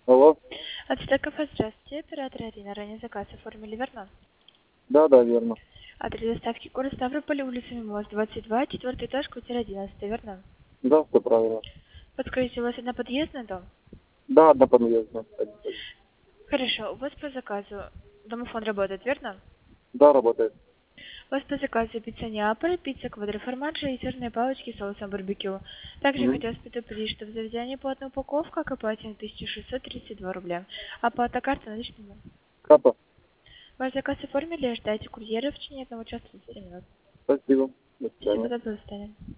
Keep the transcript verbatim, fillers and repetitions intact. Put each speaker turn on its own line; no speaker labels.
Алло.
От Стекофа, здравствуйте. Оператор Арина. Ранее заказ оформили, верно?
Да, да, верно.
Адрес доставки город Ставрополь, улица Мимоз, двадцать два, четвертый этаж, квартира одиннадцать, верно?
Да, все правильно.
Подскажите, у вас одна подъездный дом?
Да, одноподъездно.
Хорошо. У вас по заказу домофон работает, верно?
Да, работает.
У вас по заказу пицца Неаполь, пицца квадроформаджа и сырные палочки с соусом барбекю. Также
Угу.
хотелось предупредить, что в заведении платная упаковка, оплатим тысяча шестьсот тридцать два рубля. Оплата карты наличными.
Капа.
Ваш заказ оформили, ждайте курьера в течение одного часа тридцати минут.
Спасибо. До
Спасибо,
свидания.
доброго свидания.